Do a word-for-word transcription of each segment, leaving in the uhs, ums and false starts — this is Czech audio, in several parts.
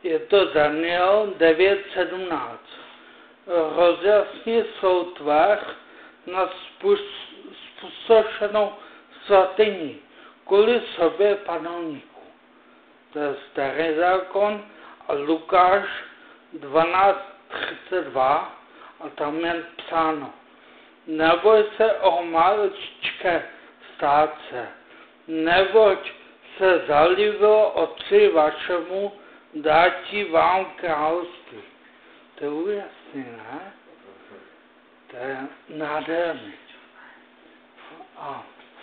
Je to Daniel devět sedmnáct. Rozjasni svou tvář na spustošenou svatyni kvůli sobě panovníku. To je Starý zákon a Lukáš dvanáct třicet dva a tam je psáno: neboj se o maličké státce, neboť se zalíbilo otci vašemu dátí vám království. To je úžasný, ne? To je nádherný. A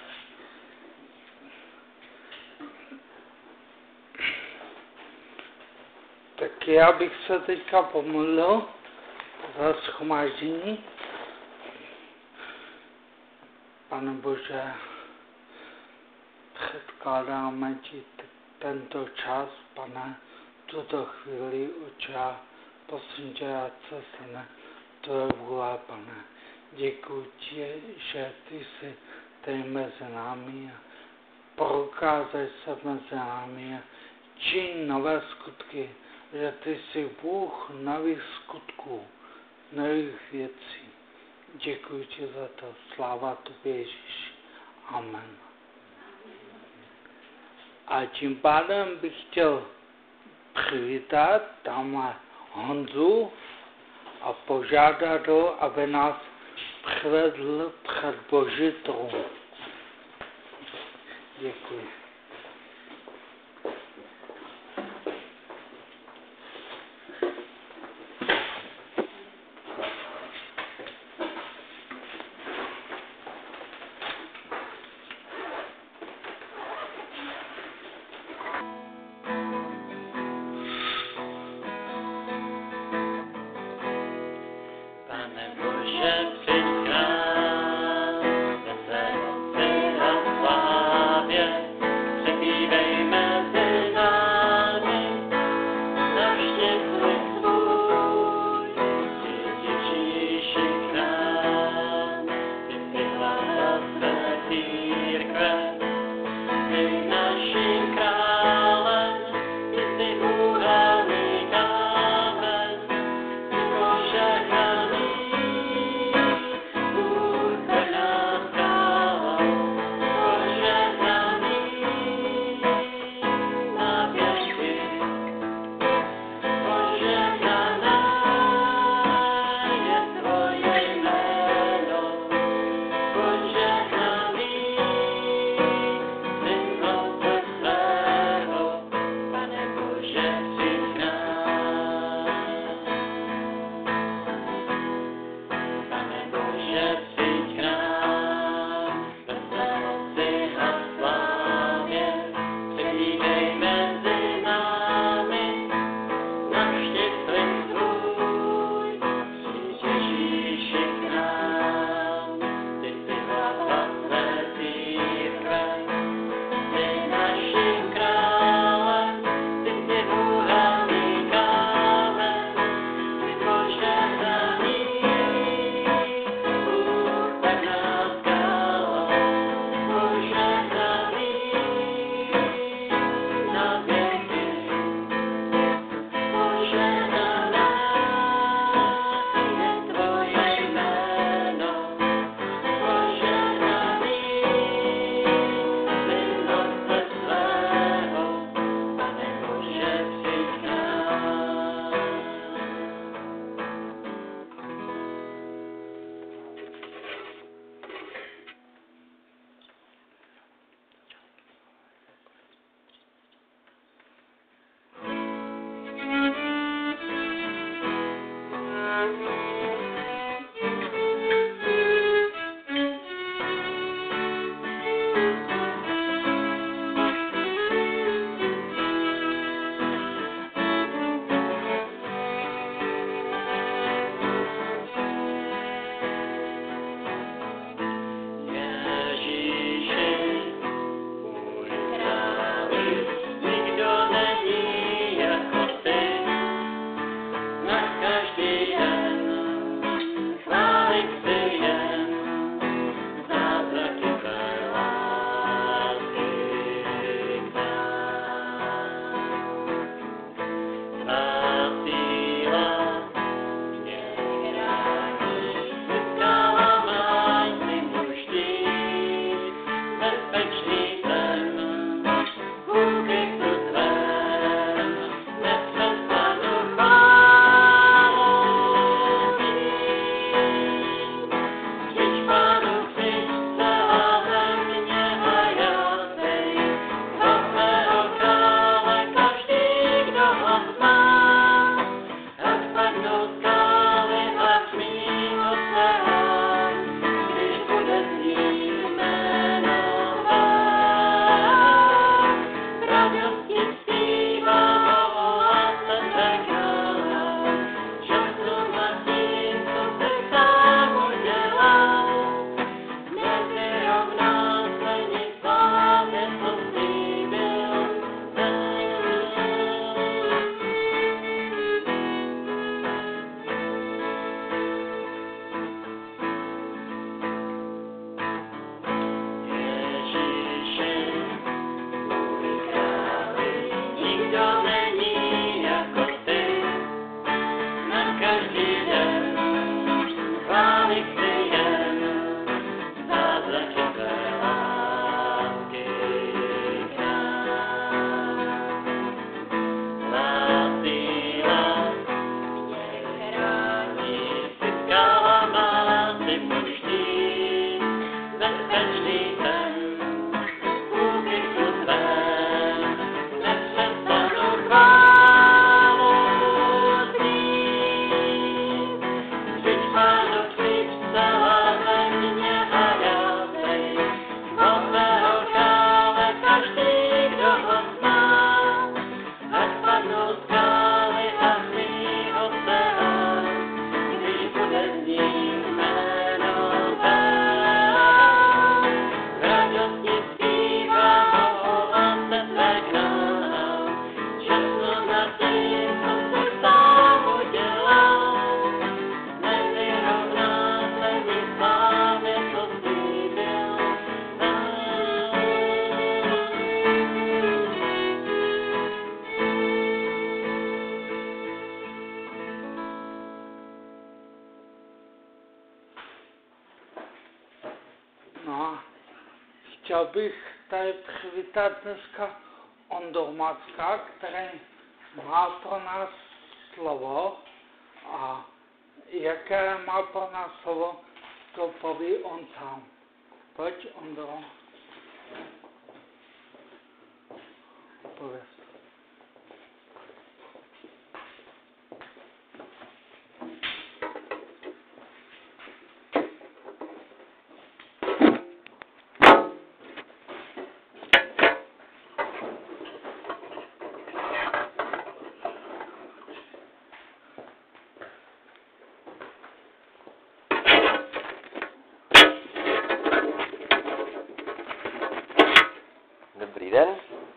tak já bych se teďka pomodlil za shromáždění. Pane Bože, předkládáme ti t- tento čas, Pane, tuto chvíli, Otče, prosím tě, ať se stane tvoje vůle, Pane. Děkuji ti, že ty jsi tady mezi námi a prokázej se mezi námi a čin nové skutky, že ty jsi Bůh nových skutků, nových věcí. Děkuji ti za to. Sláva tobě, Ježíši. Amen. A tím pádem bych chtěl přivítat tam Honzu a požádat ho, aby nás přivedl před Boží trůn. Děkuji. Slávě, No, chtěl bych tady přivítat dneska Ondru Macka, který má pro nás slovo a jaké má pro nás slovo, to poví on sám. Pojď, Ondro. Pověz. Dobrý den.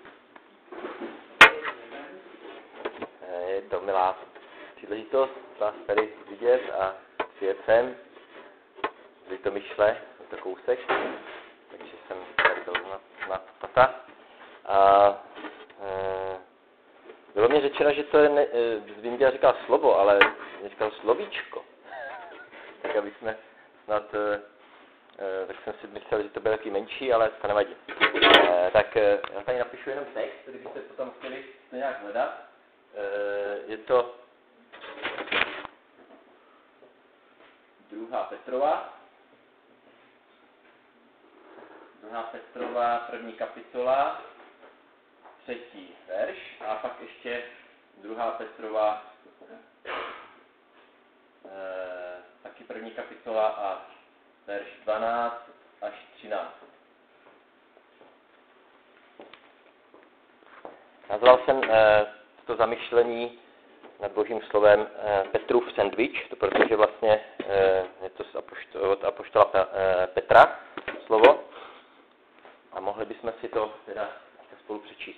Je to milá příležitost vás tady vidět a přijet sem. Z Litomyšle, je to kousek, takže jsem tady byl na, na tata. A e, bylo mi řečeno, že to je, ne, vím, že říkal slovo, ale říkal slovíčko. Tak aby jsme snad, e, tak jsem si myslel, že to bude taky menší, ale to nevadí. E, tak e, já tady napíšu jenom text, který byste potom chtěli to nějak hledat. E, je to druhá Petrova. druhá Petrova, první kapitola, třetí verš a pak ještě druhá Petrova, e, taky první kapitola a verš dvanáct až třináct. Nazval jsem e, to zamyšlení nad Božím slovem e, Petrův sandwich, to protože vlastně e, je to z apoštol, od apoštola Pe, e, Petra slovo. A mohli bychom si to teda spolu přečíst.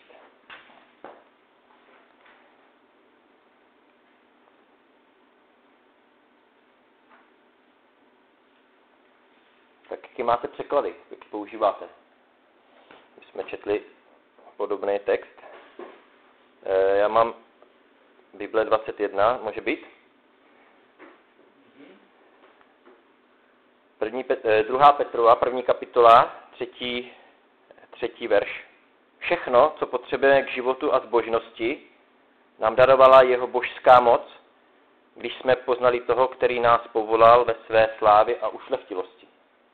Tak jaký máte překlady, jaký používáte? My jsme četli podobný text. E, já mám Bible dvacet jedna, může být? První, e, druhá Petrova, první kapitola, třetí Třetí verš. Všechno, co potřebujeme k životu a zbožnosti, nám darovala jeho božská moc, když jsme poznali toho, který nás povolal ve své slávě a ušlechtilosti.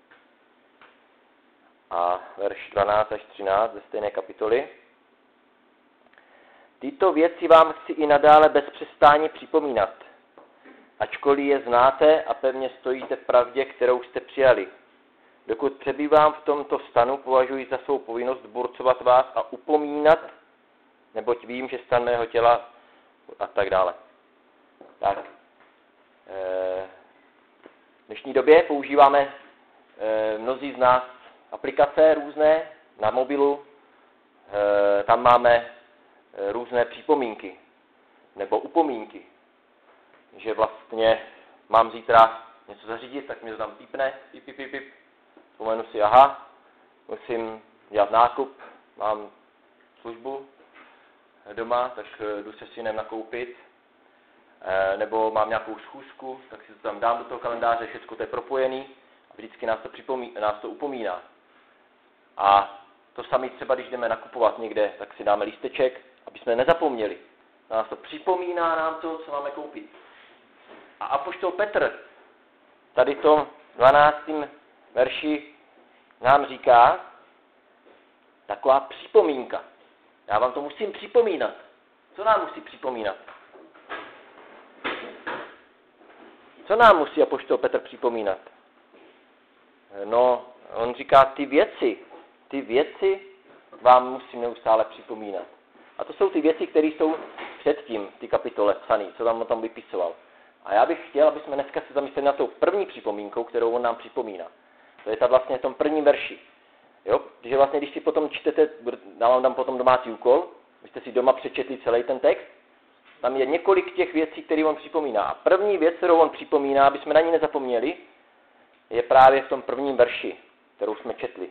A verš dvanáct až třináct ze stejné kapitoly. Tyto věci vám chci i nadále bez přestání připomínat, ačkoliv je znáte a pevně stojíte v pravdě, kterou jste přijali. Dokud přebývám v tomto stanu, považuji za svou povinnost burcovat vás a upomínat, neboť vím, že stan mého těla a tak dále. Tak. E, v dnešní době používáme e, mnozí z nás aplikace různé na mobilu. E, tam máme e, různé připomínky nebo upomínky, že vlastně mám zítra něco zařídit, tak mi to tam pípne, pip, pip, pip, pip. Vzpomenu si, aha, musím dělat nákup, mám službu doma, tak jdu se synem nakoupit, e, nebo mám nějakou schůzku, tak si to tam dám do toho kalendáře, všechno to je propojený a vždycky nás to, připomí, nás to upomíná. A to samé třeba, když jdeme nakupovat někde, tak si dáme lísteček, aby jsme nezapomněli. Nás to připomíná nám to, co máme koupit. A apoštol Petr tady to dvanáctém verši nám říká taková připomínka. Já vám to musím připomínat. Co nám musí připomínat? Co nám musí apoštol Petr připomínat? No, on říká ty věci, ty věci vám musím neustále připomínat. A to jsou ty věci, které jsou předtím v té kapitole psaný, co tam on tam vypisoval. A já bych chtěl, aby jsme dneska se zamysleli na tou první připomínkou, kterou on nám připomíná. To je ta vlastně v tom prvním verši. Jo? Protože vlastně, když si potom čtete, dávám tam potom domácí úkol, vy jste si doma přečetli celý ten text, tam je několik těch věcí, které on připomíná. A první věc, kterou on připomíná, aby jsme na ní nezapomněli, je právě v tom prvním verši, kterou jsme četli.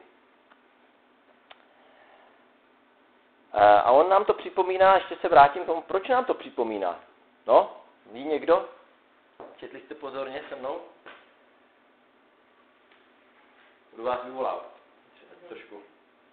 A on nám to připomíná, ještě se vrátím k tomu, proč nám to připomíná. No, ví někdo? Četli jste pozorně se mnou? Budu vás vyvolávat. Trošku.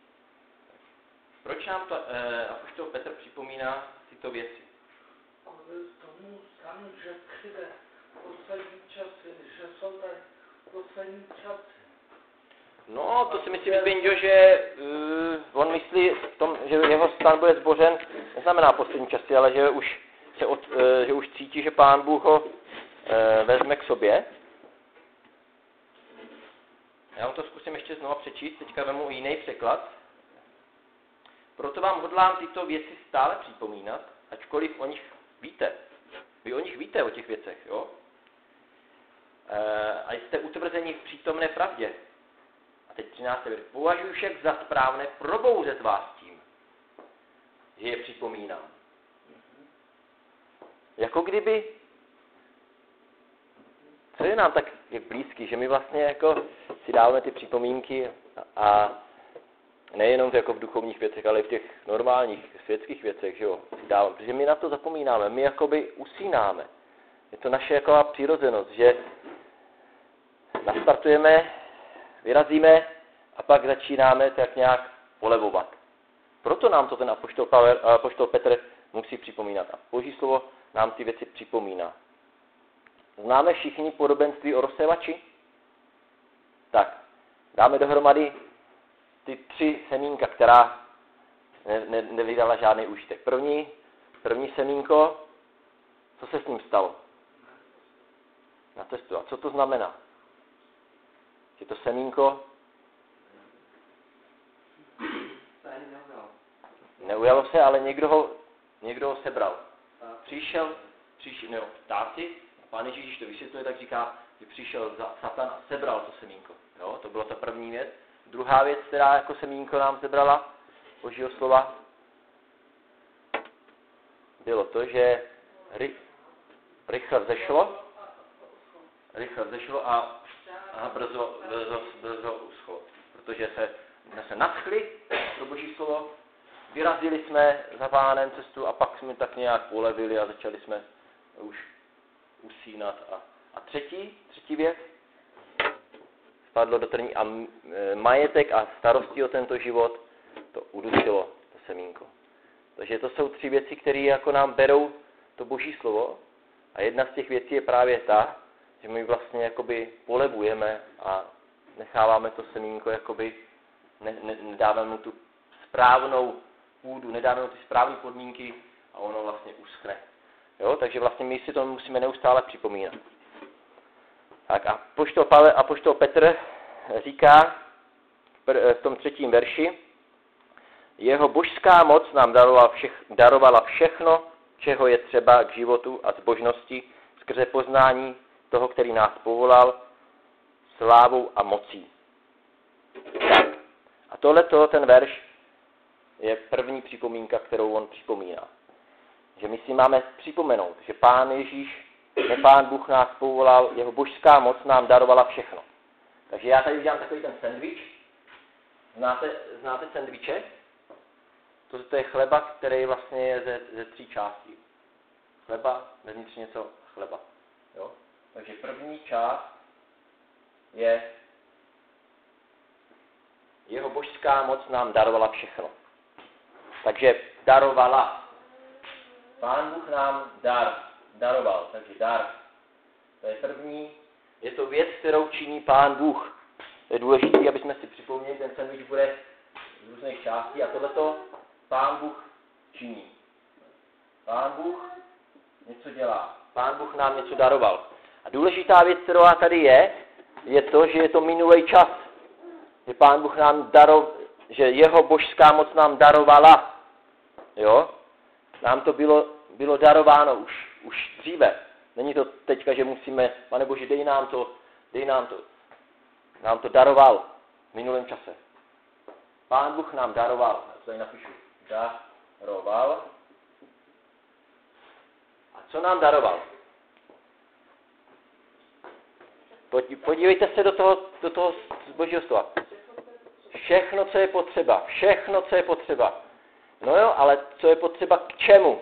Proč nám to eh, apoštol Petr připomíná tyto věci? Kvůli tomu stanu, že přijde poslední časy, že jsou tady poslední časy. No, to si myslím, Zběňo, že uh, on myslí, v tom, že jeho stan bude zbořen, neznamená poslední časy, ale že už, se od, uh, že už cítí, že Pán Bůh ho uh, vezme k sobě. Já vám to zkusím ještě znova přečíst, teďka vemu jiný překlad. Proto vám hodlám tyto věci stále připomínat, ačkoliv o nich víte. Vy o nich víte, o těch věcech, jo? E, a jste utvrzeni v přítomné pravdě. A teď třináctý verš. Považuji však za správné probouzet vás tím, že je připomínám. Jako kdyby, co je nám tak je blízký, že my vlastně jako si dáváme ty připomínky a nejenom jako v duchovních věcech, ale i v těch normálních světských věcech, že jo, si dáváme, protože my na to zapomínáme, my jakoby usínáme. Je to naše jaková přirozenost, že nastartujeme, vyrazíme a pak začínáme tak nějak polevovat. Proto nám to ten apoštol, Pavel, apoštol Petr musí připomínat. A Boží slovo nám ty věci připomíná. Známe všichni podobenství o rozsévači? Tak, dáme dohromady ty tři semínka, která ne, ne, nevydala žádný užitek. První, první semínko, co se s ním stalo? Na cestu. A co to znamená? Že to semínko neujalo se, ale někdo ho, někdo ho sebral. Přišel, přišel, ne, ptáci, Pán Ježíš to vysvětluje, tak říká, že přišel za Satan a sebral to semínko. Jo, to byla ta první věc. Druhá věc, která jako semínko nám zebrala Božího slova, bylo to, že ry, rychle vzešlo, rychle vzešlo a, a brzo, brzo, brzo uschlo. Protože se, jsme se nadchli do Boží slovo, vyrazili jsme za Pánem cestu a pak jsme tak nějak polevili a začali jsme už usínat. A, a třetí, třetí věc, spadlo do trní a majetek a starostí o tento život to udušilo, to semínko. Takže to jsou tři věci, které jako nám berou to Boží slovo a jedna z těch věcí je právě ta, že my vlastně jakoby polevujeme a necháváme to semínko, jakoby ne, ne, nedáváme mu tu správnou půdu, nedáme mu ty správné podmínky a ono vlastně uschne. Jo? Takže vlastně my si to musíme neustále připomínat. Tak a apoštol Pavel, apoštol Petr říká v tom třetím verši, jeho božská moc nám darovala, všech, darovala všechno, čeho je třeba k životu a zbožnosti, skrze poznání toho, který nás povolal, slávou a mocí. Tak. A tohleto, ten verš, je první připomínka, kterou on připomíná. Že my si máme připomenout, že Pán Ježíš, že Pán Bůh nás povolal, jeho božská moc nám darovala všechno. Takže já tady udělám takový ten sendvič. Znáte, znáte sendviče? To, to je chleba, který vlastně je ze, ze tří částí. Chleba, vevnitř něco chleba. Jo? Takže první část je jeho božská moc nám darovala všechno. Takže darovala. Pán Bůh nám dar, daroval, takže dar. To je první. Je to věc, kterou činí Pán Bůh. To je důležité, aby jsme si připomněli, ten sandwich bude z různých částí a tohleto Pán Bůh činí. Pán Bůh něco dělá. Pán Bůh nám něco daroval. A důležitá věc, která tady je, je to, že je to minulý čas. Že Pán Bůh nám daro, že jeho božská moc nám darovala. Jo? Nám to bylo bylo darováno už, už dříve. Není to teďka, že musíme, Pane Bože, dej nám to, dej nám to. Nám to daroval v minulém čase. Pán Bůh nám daroval, já to tady napíšu, daroval. A co nám daroval? Podívejte se do toho, do toho Božího slova. Všechno, co je potřeba. Všechno, co je potřeba. No jo, ale co je potřeba k čemu?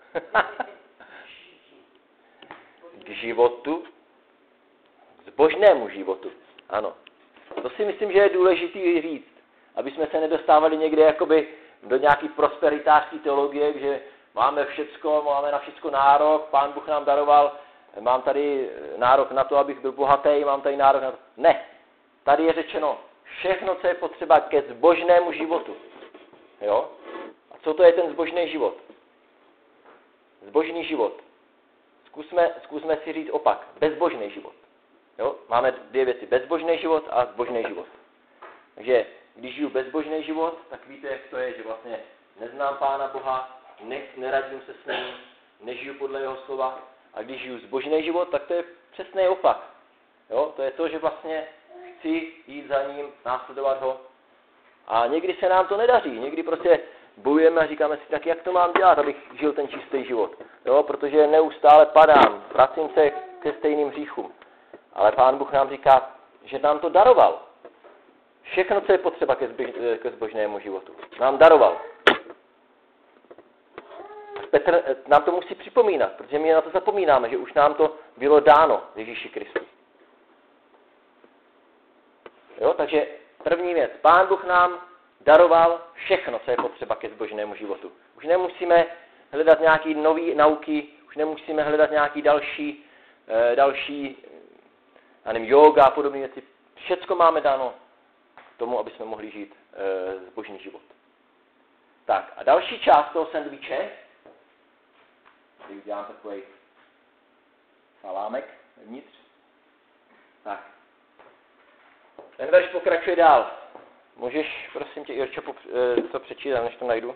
K životu. K zbožnému životu. Ano. To si myslím, že je důležitý říct. Aby jsme se nedostávali někde jakoby do nějaký prosperitářské teologie, že máme všecko, máme na všecko nárok, Pán Bůh nám daroval, mám tady nárok na to, abych byl bohatý, mám tady nárok na to. Ne. Tady je řečeno všechno, co je potřeba ke zbožnému životu. Jo? A co to je ten zbožný život? Zbožný život. Zkusme, zkusme si říct opak. Bezbožný život. Jo? Máme dvě věci. Bezbožný život a zbožný život. Takže když žiju bezbožný život, tak víte, jak to je, že vlastně neznám Pána Boha, ne, neradím se s ním, nežiju podle jeho slova. A když žiju zbožný život, tak to je přesný opak. Jo? To je to, že vlastně chci jít za ním, následovat ho. A někdy se nám to nedaří. Někdy prostě bojujeme a říkáme si, tak jak to mám dělat, abych žil ten čistý život. Jo? Protože neustále padám, vracím se ke stejným hříchům. Ale Pán Bůh nám říká, že nám to daroval. Všechno, co je potřeba ke, zbož, ke zbožnému životu. Nám daroval. Petr nám to musí připomínat, protože my na to zapomínáme, že už nám to bylo dáno Ježíši Kristu. Jo, takže první věc. Pán Bůh nám daroval všechno, co je potřeba ke zbožnému životu. Už nemusíme hledat nějaké nové nauky, už nemusíme hledat nějaké další, eh, další já nevím, yoga a podobné věci. Všecko máme dáno tomu, aby jsme mohli žít eh, zbožný život. Tak a další část toho sendviče, když udělám takový salámek vnitř. Tak. Ten verš pokračuje dál. Můžeš, prosím tě, Jirčo, to přečítat, než to najdu?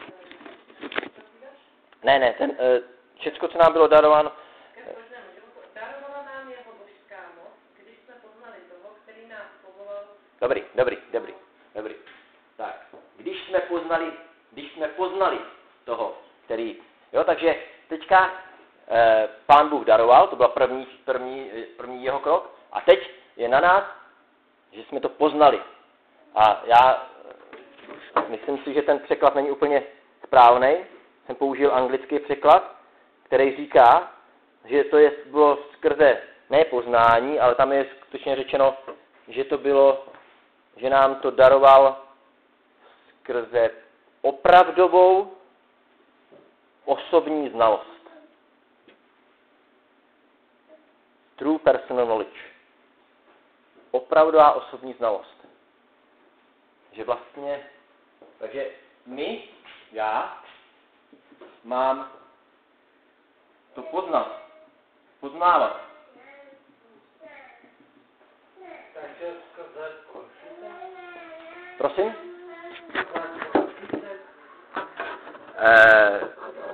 Ne, ne, ten, všecko, co nám bylo darováno. Darovala nám jeho božská moc, když jsme poznali toho, který nás povolal. Dobrý, dobrý, dobrý, dobrý. Tak, když jsme poznali, když jsme poznali toho, který, jo, takže teďka eh, Pán Bůh daroval, to byl první, první, první jeho krok, a teď je na nás, že jsme to poznali. A já myslím si, že ten překlad není úplně správný. Jsem použil anglický překlad, který říká, že to je, bylo skrze ne poznání, ale tam je skutečně řečeno, že to bylo, že nám to daroval skrze opravdovou osobní znalost. True personal knowledge. Opravdová osobní znalost. Že vlastně, takže my, já, mám to poznat, poznávat. Takže skrze košítek? Prosím? Eh,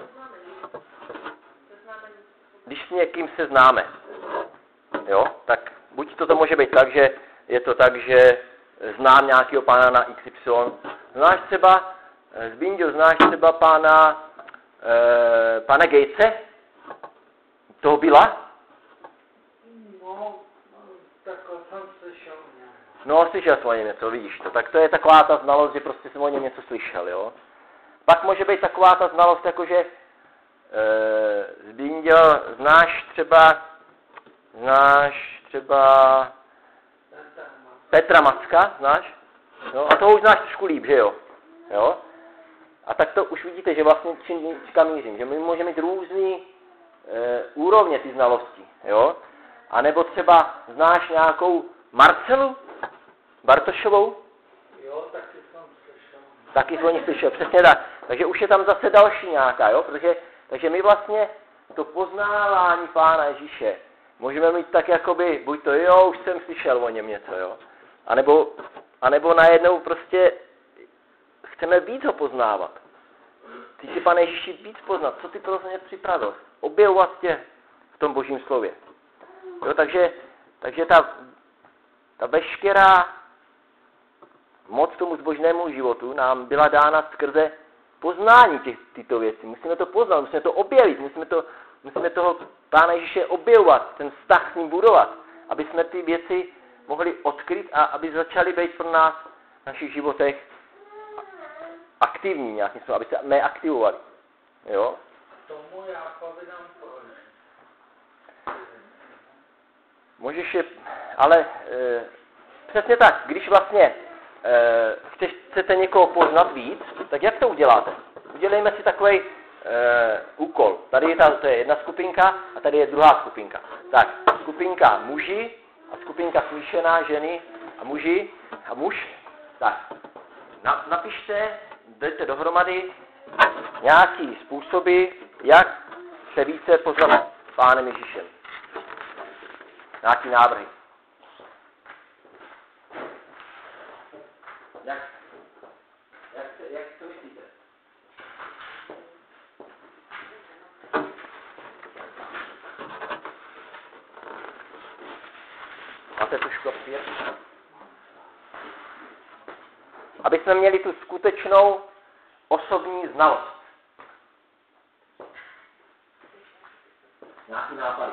když s někým se známe, jo, tak buď to, to může být tak, že je to tak, že znám nějakého pána na iks ypsilon. Znáš třeba, Zbínďo, znáš třeba pána, eh, pána Gatese? Toho byla? No, takhle jsem slyšel nějak. No, slyšel jsem o něm něco, vidíš to. Tak to je taková ta znalost, že prostě jsem o něm něco slyšel, jo. Pak může být taková ta znalost, jakože e, Zbínďo, znáš třeba, znáš třeba Petra Macka, znáš? No, a toho už znáš trošku líp, že jo? Jo? A tak to už vidíte, že vlastně čím kam mířím, že my můžeme mít různý e, úrovně ty znalosti, jo? A nebo třeba znáš nějakou Marcelu Bartošovou? Jo, taky jsem slyšel. Taky jsi o ní slyšel, přesně tak. Takže už je tam zase další nějaká, jo? Protože, takže my vlastně to poznávání Pána Ježíše můžeme mít tak jakoby, buď to jo, už jsem slyšel o něm něco, jo? A nebo, a nebo najednou prostě chceme víc ho poznávat. ty tě, Pane Ježíši, víc poznat, co ty pro mě připravil, objevovat tě v tom Božím slově. Jo, takže, takže ta, ta veškerá moc tomu zbožnému životu nám byla dána skrze poznání těch, tyto věci. Musíme to poznat, musíme to objevit, musíme, to, musíme toho Pána Ježíše objevovat, ten vztah s ním budovat, aby jsme ty věci mohli odkryt a aby začaly být pro nás v našich životech aktivní nějakým způsobem, aby se neaktivovali. Jo? Tomu já povídám proč. Můžeš je, ale e, přesně tak, když vlastně e, chceš, chcete někoho poznat víc, tak jak to uděláte? Udělejme si takový e, úkol. Tady je, ta, to je jedna skupinka a tady je druhá skupinka. Tak, skupinka muži a skupinka smíšená ženy a muži a muž. Tak, na, napište, dejte dohromady nějaký způsoby, jak se více poznat Pánem Ježíšem. Nějaký návrhy. Jak, jak, jak to myslíte? Máte trošku papír? Aby jsme měli tu skutečnou osobní znalost. Nějaký nápady.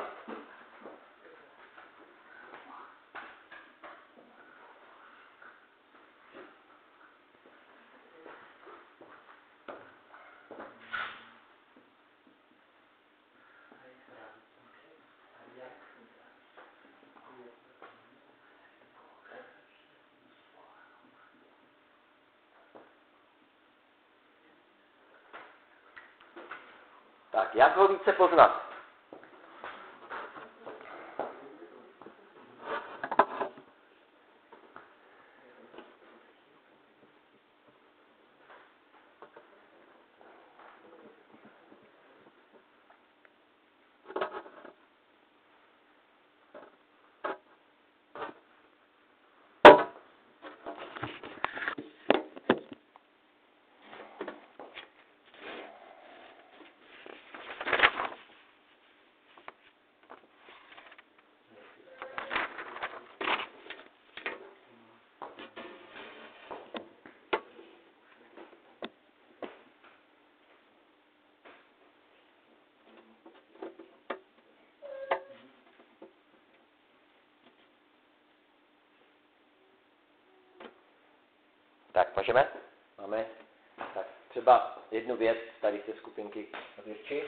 Tak, jak ho více poznat? Tak, můžeme? Máme? Tak, třeba jednu věc tady z té skupinky Věrči.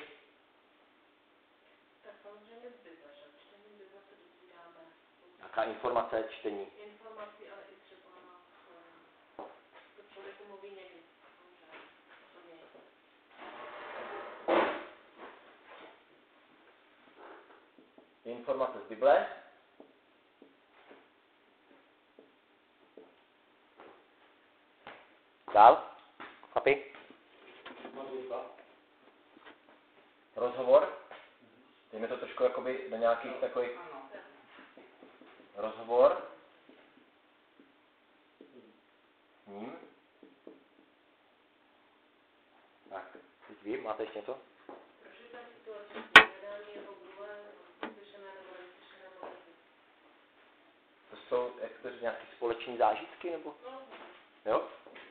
Tak samozřejmě z Bible, že čtení Bible se dozvídáme. Jaká informace, čtení? Informací, ale i třeba to člověku mluví někdy. Informace z Bible. Dál? Chlapi? Rozhovor? Dejme to trošku jakoby do nějakých takových... Rozhovor? Ním? Tak, teď vy, máte ještě něco? Určitá situace, hledání jeho vůle, slyšené nebo neslyšené modlitby. To jsou, jak to říct, nějaké společní zážitky, nebo? No. Jo?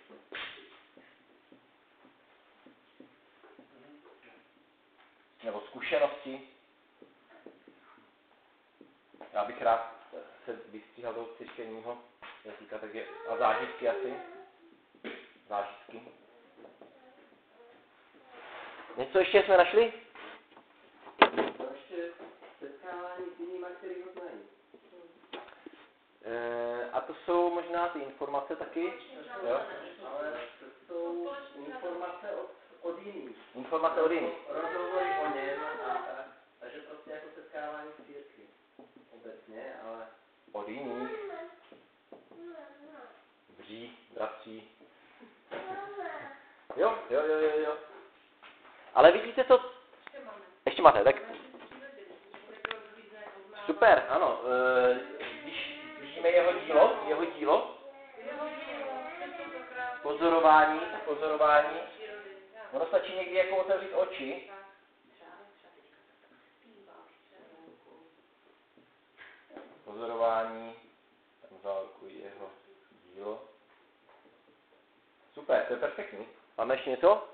Nebo zkušenosti. Já bych rád se vystříhal toho církevního jazyka, takže a zážitky asi. Zážitky. Něco ještě jsme našli? To ještě setkávání s jinými, který ho znají. E, a to jsou možná ty informace taky? Jo? Ale to jsou informace od, od jiných. Informace od jiných. Rozhovory o něm a tak. Takže prostě jako setkávání s církví. Obecně, ale... Od jiných. Bří, bratří. Jo, jo, jo, jo, jo. Ale vidíte to? Ještě máte, tak? Super, ano. E, když vidíme jeho dílo, jeho dílo, pozorování, pozorování, ono stačí někdy jako otevřít oči. Pozorování, tam zálkují jeho dílo. Super, to je perfektní. Máme ještě něco?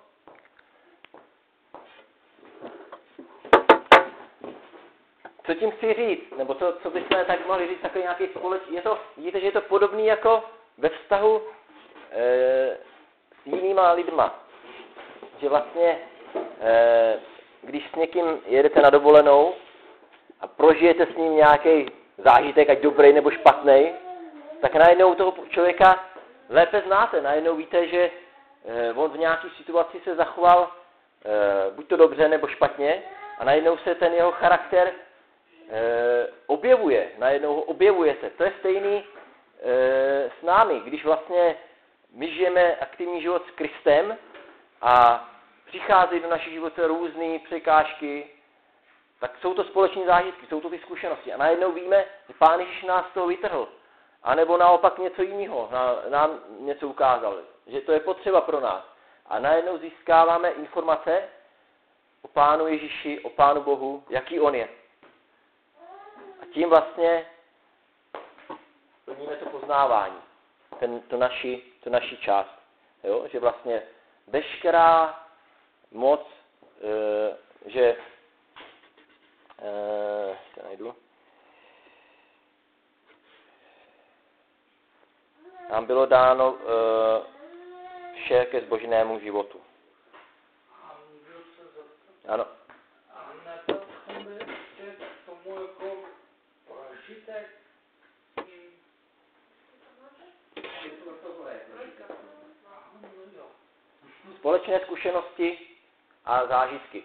Co tím chci říct? Nebo co, co bychom tak mohli říct, takový nějaký společný? Je to, vidíte, že je to podobný jako ve vztahu e, s jinýma lidma. Že vlastně, e, když s někým jedete na dovolenou a prožijete s ním nějaký zážitek, ať dobrý nebo špatný, tak najednou toho člověka lépe znáte. Najednou víte, že e, on v nějaké situaci se zachoval e, buď to dobře nebo špatně a najednou se ten jeho charakter e, objevuje. Najednou ho objevujete. To je stejný e, s námi, když vlastně my žijeme aktivní život s Kristem a přicházejí do našich životů různé překážky, tak jsou to společné zážitky, jsou to ty zkušenosti. A najednou víme, že Pán Ježíš nás z toho vytrhl. A nebo naopak něco jiného nám něco ukázal. Že to je potřeba pro nás. A najednou získáváme informace o Pánu Ježíši, o Pánu Bohu, jaký on je. A tím vlastně plníme to poznávání. Ten, to, naši, to naši část. Jo? Že vlastně veškerá moc, e, že e, to najdu. Nám bylo dáno e, vše ke zbožnému životu. Ano. A nebyl by ještě k tomu jako prožitek? Společné zkušenosti a zážitky.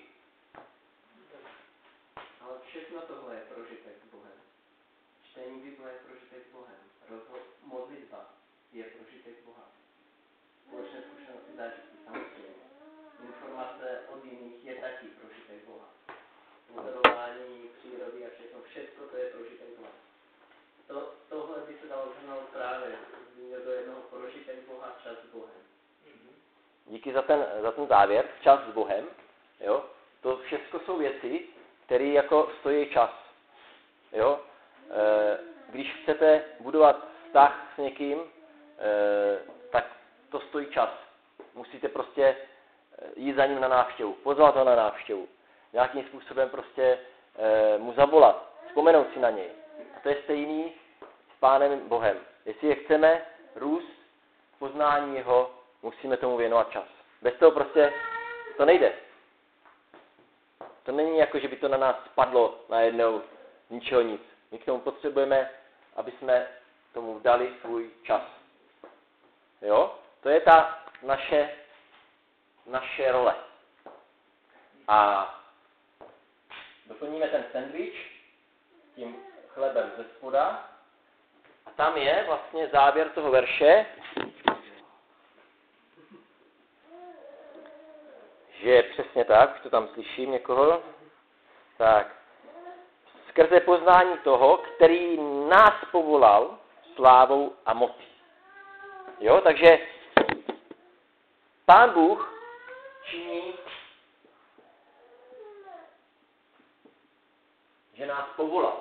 Ale všechno tohle je prožitek s Bohem. Čtení Bible je prožitek s Bohem. Rozho- modlitba je prožitek Boha. Společné zkušenosti, zážitky, samozřejmě. Informace od jiných je taky prožitek Boha. Pozorování přírody a všechno, všechno to je prožitek Boha. To, tohle by se dalo zhrnout právě do jednoho prožitek Boha, čas s Bohem. Díky za ten, za ten závěr, čas s Bohem. Jo? To všechno jsou věci, které jako stojí čas. Jo? E, když chcete budovat vztah s někým, e, tak to stojí čas. Musíte prostě jít za ním na návštěvu, pozvat ho na návštěvu. Nějakým způsobem prostě e, mu zavolat, vzpomenout si na něj. A to je stejný s Pánem Bohem. Jestli je chceme růst v poznání jeho, musíme tomu věnovat čas. Bez toho prostě to nejde. To není jako, že by to na nás spadlo najednou z ničeho nic. My k tomu potřebujeme, aby jsme tomu dali svůj čas. Jo? To je ta naše, naše role. A doplníme ten sendvič tím chlebem ze spoda. A tam je vlastně závěr toho verše, že je přesně tak, už to tam slyším někoho. Tak. Skrze poznání toho, který nás povolal slávou a mocí. Jo, takže Pán Bůh činí, že nás povolal.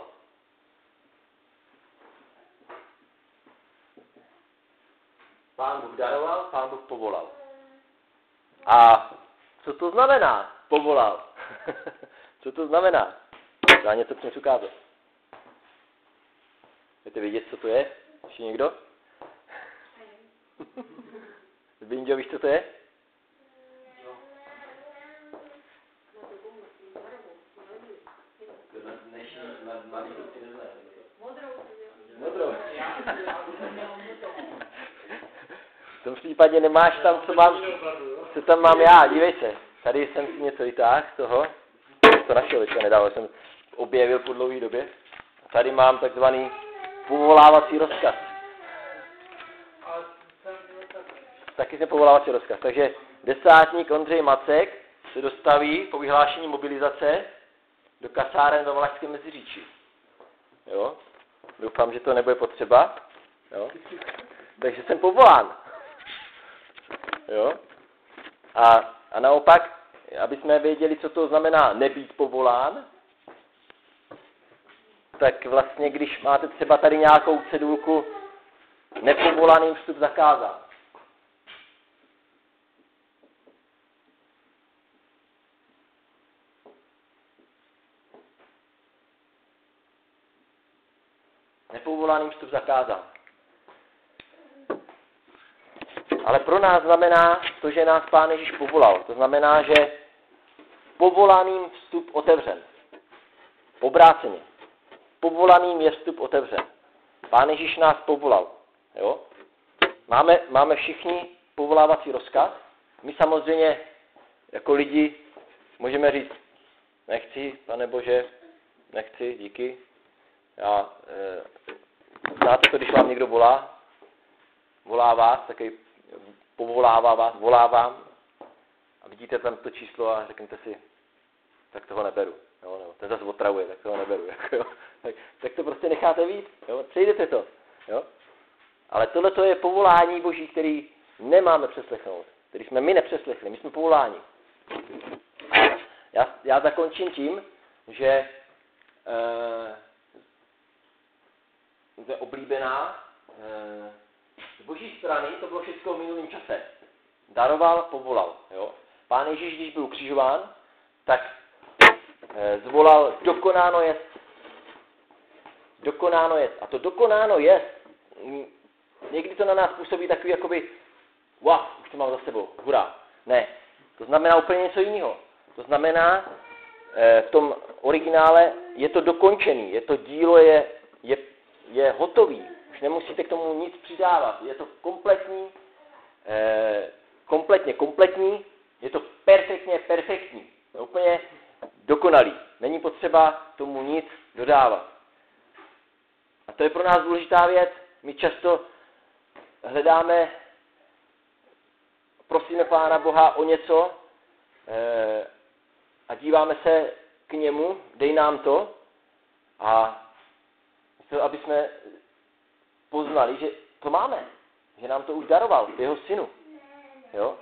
Pán Bůh daroval, Pán Bůh povolal. A co to znamená? Povolal. Co to znamená? Dá něco přines ukázat. Chcete vědět, co to je? Ještě někdo? Binďo, víš, co to je? Modrou. V tom případě nemáš tam, co mám, co tam mám já, dívej se. Tady jsem si něco vytáhl z toho. To našel teďka nedávno, jsem objevil po dlouhé době. Tady mám takzvaný povolávací rozkaz. Taky jsem povolávací rozkaz. Takže desátník Ondřej Macek se dostaví po vyhlášení mobilizace do kasáren ve Valašském Meziříčí. Jo? Doufám, že to nebude potřeba. Jo? Takže jsem povolán. Jo? A, a naopak, aby jsme věděli, co to znamená nebýt povolán, tak vlastně, když máte třeba tady nějakou cedulku nepovolaným vstup zakázán. Nepovolaným vstup zakázán. Ale pro nás znamená to, že nás Pán Ježíš povolal. To znamená, že povolaným vstup otevřen. Obráceně. Povolaným je vstup otevřen. Pán Ježíš nás povolal. Jo? Máme, máme všichni povolávací rozkaz. My samozřejmě jako lidi můžeme říct, nechci, Pane Bože, nechci, díky. Já, e, znáte to, když vám někdo volá, volá vás, taky povolává vás, volávám a vidíte tam to číslo a řeknete si, tak toho neberu. Jo, nebo ten zase otravuje, tak toho neberu. Jako, jo. Tak, tak to prostě necháte víc, jo, přejdete to. Jo. Ale tohle to je povolání Boží, který nemáme přeslechnout, který jsme my nepřeslechli, my jsme povoláni. A já, já zakončím tím, že e, je oblíbená e, z Boží strany, to bylo všechno v minulém čase. Daroval, povolal. Jo. Pán Ježíš, když byl ukřižován, tak e, zvolal dokonáno jest. Dokonáno jest. A to dokonáno jest, m, někdy to na nás působí takový jakoby, wow, už to mám za sebou, hurá. Ne, to znamená úplně něco jiného. To znamená, e, v tom originále je to dokončený, je to dílo, je, je, je hotový. Už nemusíte k tomu nic přidávat. Je to kompletní, e, kompletně kompletní, je to perfektně perfektní. Je úplně dokonalý. Není potřeba tomu nic dodávat. A to je pro nás důležitá věc. My často hledáme, prosíme Pána Boha o něco e, a díváme se k němu, dej nám to, a to, aby jsme poznali, že to máme, že nám to už daroval, jeho synu. Jo?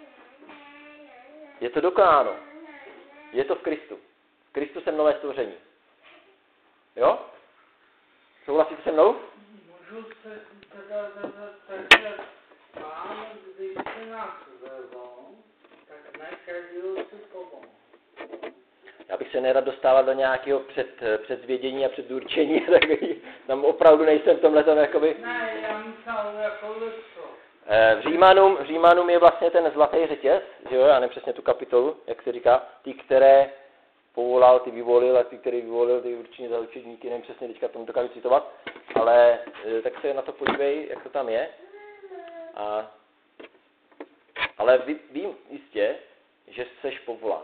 Je to dokonáno. Je to v Kristu. V Kristu jsem nové stvoření. Jo? Souhlasíte se mnou? Můžu se teda zeptat, takže Pán, když se nás vezou, tak ne každého si pomoct. Já bych se nerad dostával do nějakého před, předzvědění a předurčení, tak tam opravdu nejsem v tomhle tom jakoby. Ne, já myslel jako lidstvo. V Římanům, v Římanům je vlastně ten zlatý řetěz, že jo, já nevím přesně tu kapitolu, jak se říká, ty, které povolal, ty vyvolil, a ty, který vyvolil, ty určitě za učedníky, nevím přesně teďka tomu dokážu citovat, ale tak se na to podívej, jak to tam je. A, ale ví, vím jistě, že jseš povolán.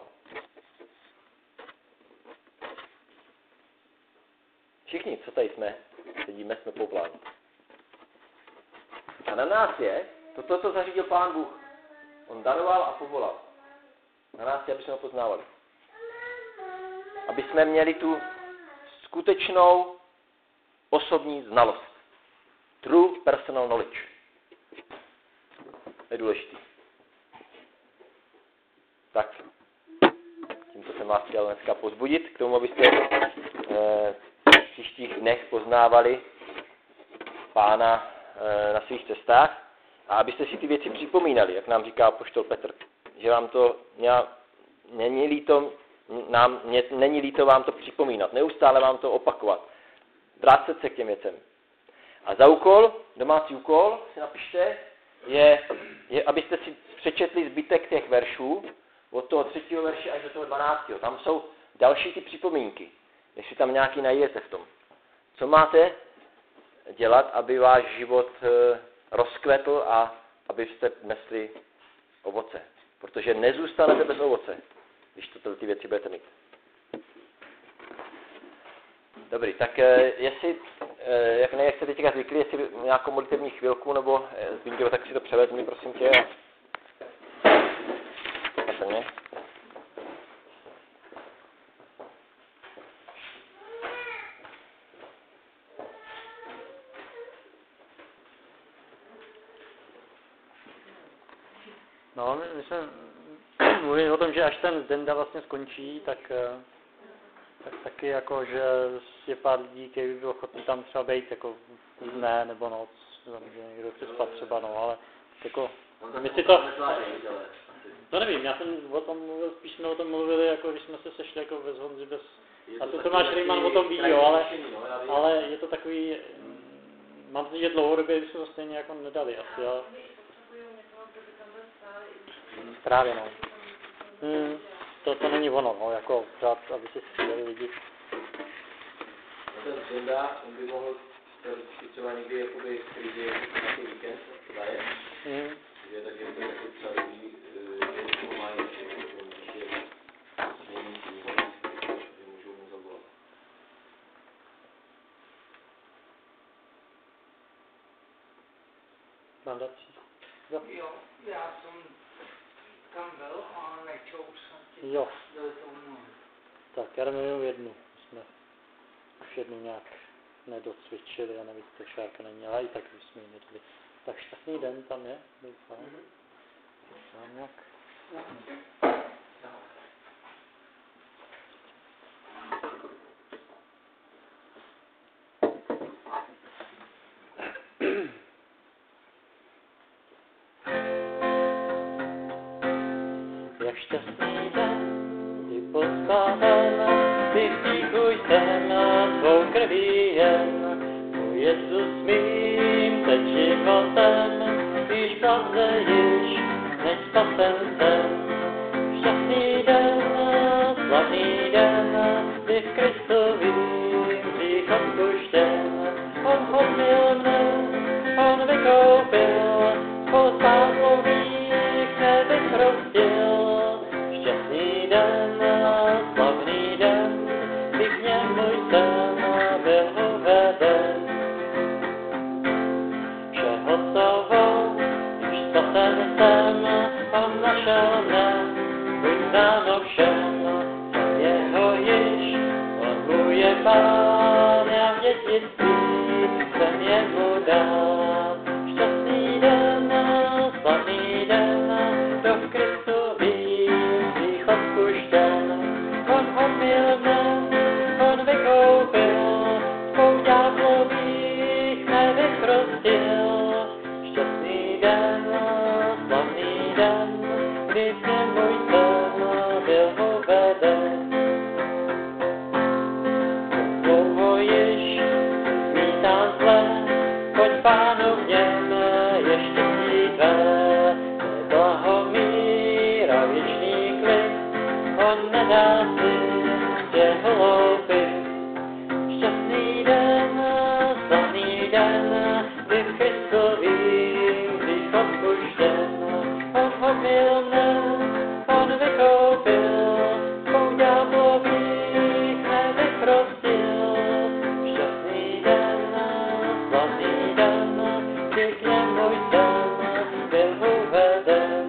Všichni, co tady jsme, sedíme, jsme povoláni. A na nás je, toto, co zařídil Pán Bůh. On daroval a povolal. Na nás je, aby jsme ho poznávali. Aby jsme měli tu skutečnou osobní znalost. True personal knowledge. To je důležitý. Tak, tímto jsem vás chtěl dneska pozbudit k tomu, abyste eh, v příštích dnech poznávali Pána eh, na svých cestách a abyste si ty věci připomínali, jak nám říká apoštol Petr, že vám to není líto, nám, mě, není líto vám to připomínat, neustále vám to opakovat, vracet se k těm věcem. A za úkol, domácí úkol, si napište, je, je, abyste si přečetli zbytek těch veršů, od toho třetího verše až do toho dvanáctého. Tam jsou další ty připomínky, jestli tam nějaký najdete v tom. Co máte dělat, aby váš život e, rozkvetl a abyste nesli ovoce. Protože nezůstanete bez ovoce, když to ty věci budete mít. Dobrý, tak e, jestli, e, jak ne, jak jste teďka zvykli, jestli nějakou modlitevní chvilku, nebo e, Zbýňko, tak si to převezmi, prosím tě. Patrně. No, my jsme mluvit o tom, že až ten Zenda vlastně skončí, tak, tak taky jako, že je pár lidí, kteří by bylo ochotný tam třeba být jako dne nebo noc, že někdo chce spát třeba, no, ale jako, my si to, to nevím, já jsem o tom mluvil, spíš jsme o tom mluvili, jako když jsme se sešli jako bez Honzy, bez, a to Tomáš Rejman o tom ví, jo, ale, ale je to takový, mám pocit, že dlouhodobě bychom to stejně jako nedali asi, jo. Právě, no. Hmm, to, to není ono, no, jako pořád, aby si střídali lidi. Ten Zenda, on by mohl teoreticky třeba někdy, jakoby, když je nějaký víkend, zajet. Hmm. Je tak, je to jako třeba dobrý, že to mají, že není tím, že můžou mu zavolat. Mandací. Jo. Jo, já jsem tam byl a nečou jsem jo. do tomu. Tak, já jdeme jenom jednu. Jsme už jednu nějak nedocvičili a navíc to šárka není, ale i tak jsme ji nedali. Tak šťastný den tam je, doufám. Doufám nějak. Jak šťastný den, kdy poskládám, ty vdýchuj sem svou krví jen. O Jezus mým teď životem, když pravze již než spasen jsem. Šťastný den, slavný den, kdy v Kristovým hřích odpuštěn. On odmil mne, on vykoupil, spousta dlouhých nevyprostil. Šťastný den, slavný den, kdy k němu jsem byl uveden. Vše hotovo, už spasen jsem, on našel mne, buď dáno všem, jsem jeho již, on můj je pán, já v dětství jsem jemu dát. Šťastný den, slavný den, kdo v Kristu ví, hřích odpuštěn. On odmil mne, on vykoupil, svou ďáblových nevyprostil. Šťastný den, slavný den, kdy k němu jsem byl uveden. Dlouho již smítám zlé, pojď Pánu v něm je štěstí tvé. Blahomír a věčný klid, on nedá si tě hloupit. Šťastný den, slavný den, kdy v Kristovým hřích odpuštěn. On odmil mne, on vykoupil, svou ďáblových nevyprostil. Šťastný den, slavný den, kdy k němu jsem byl uveden.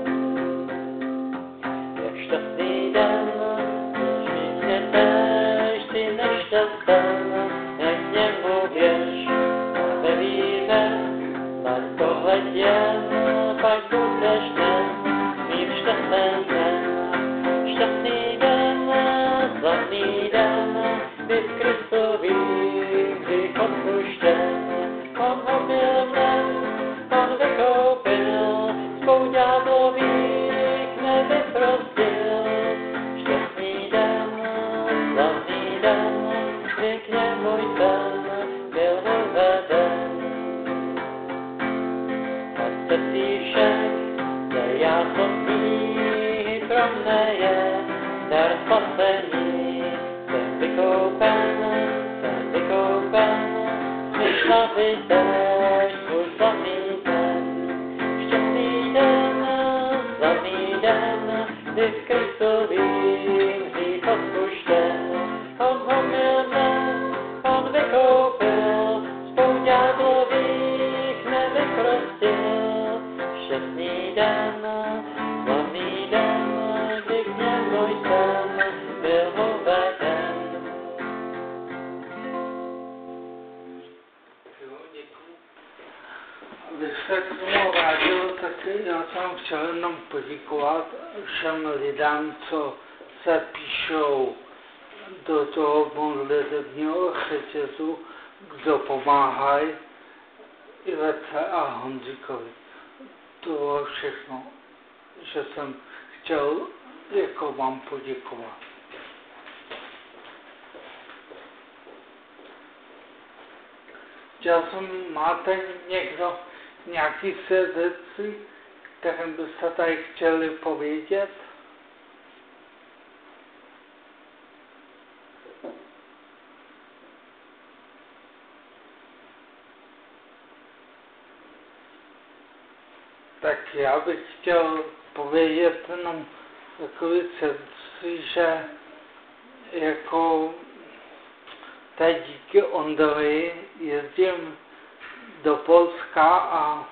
Jak šťastný den, když vítězeš ty nešťastem, jak k němu běž a ve víře, tak tohle jen, pak budeš dnes mým šťastnem. Šťastný den, slavný den, kdy v Kristovým hřích odpuštěn. On odmil mne, on vykoupil, svou ďáblových nevyprostil. Šťastný den, slavný den, kdy k němu jsem byl uveden. Tak se píšek, že já knihy pro mne je dar spasení. Jsem vykoupen, jsem vykoupen, myšla vyteš svůj slavný den. Šťastný den, slavný den, kdy v Kristovým hřích odpuštěn. On omyl mne, on vykoupil, se k tomu vrátil, tak já jsem chtěl jenom poděkovat všem lidem, co se píšou do toho modlitebního řetězu, kdo pomáhají Ivece a Honzíkovi. To bylo všechno, že jsem chtěl jako vám poděkovat. Chtěl jsem, máte někdo nějaký svědectví, kterým byste tady chtěli povědět? Tak já bych chtěl povědět jenom takový svědectví, že jako teď díky Ondrovi jezdím do Polska a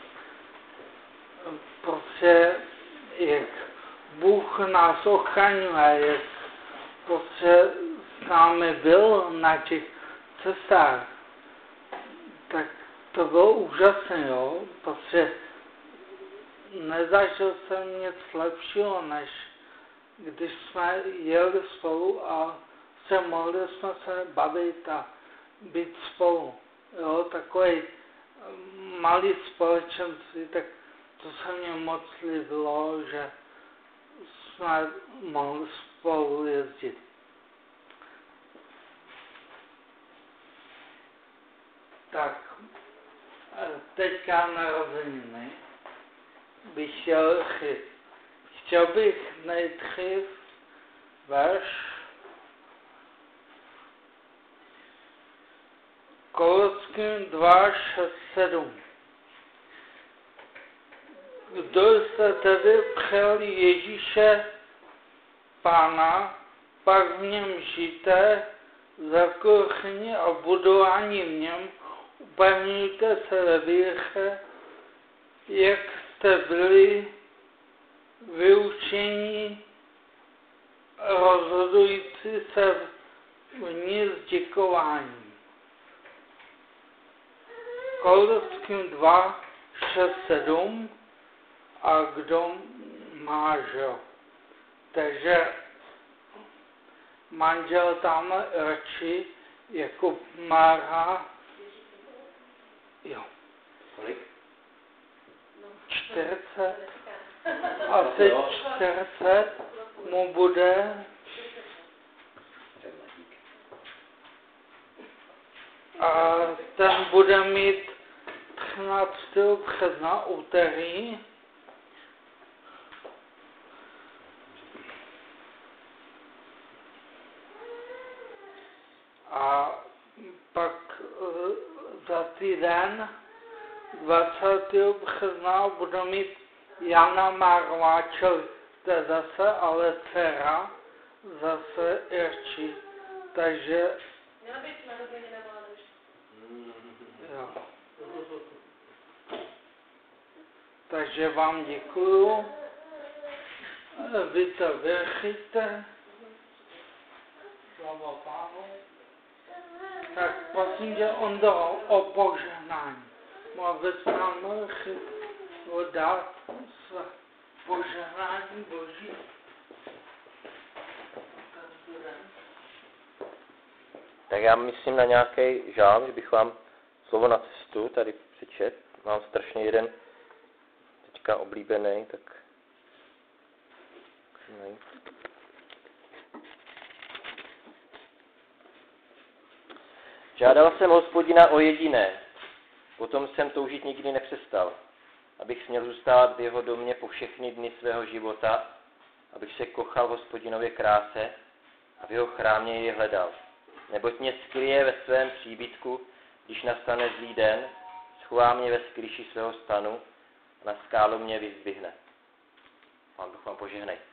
prostě jak Bůh nás ochraňuje, jak prostě s námi byl na těch cestách, tak to bylo úžasné, jo, protože nezažil jsem nic lepšího, než když jsme jeli spolu a se mohli jsme se bavit a být spolu. Jo, takový malý společenství, tak to se mně moc líbilo, že jsme mohli spolu jezdit. Tak, teďka narozeniny bych chtěl říct. Chtěl bych nejdřív verš Koloským dva, šest, sedm. Kdo jste tedy přijali Ježíše Pána, pak v něm žijte, zakoření a budování v něm, upevňujte se ve víře, jak jste byli vyučení, rozhodující se v ní s děkováním. Koloským dva, šest, sedm a kdo má, že? Takže manžel tam radši jako Mára, jo. Kolik? čtyřicet. Asi čtyřicet mu bude. A ten bude mít třináctého března úterý. A pak za týden dvacátého března budu mít Jana Márová, čili to je zase ale dcera, zase Irči. Takže Měla být narozenina mládež. jo. Takže vám děkuju. Vy to věříte. Slava Pánu. Tak prosím tě, Ondro, o požehnání. Mohl bys nám dát své požehnání Boží. Tak já myslím na nějaký žálm, že bych vám slovo na cestu tady přečet. Mám strašně jeden teďka oblíbený, tak žádal jsem Hospodina o jediné, potom jsem toužit nikdy nepřestal, abych směl zůstávat v jeho domě po všechny dny svého života, abych se kochal v Hospodinově kráse a v jeho chrámě ji hledal. Neboť mě skryje ve svém příbytku, když nastane zlý den, schová mě ve skryši svého stanu a na skálu mě vyzdvihne. Pán Bůh vám požehnej.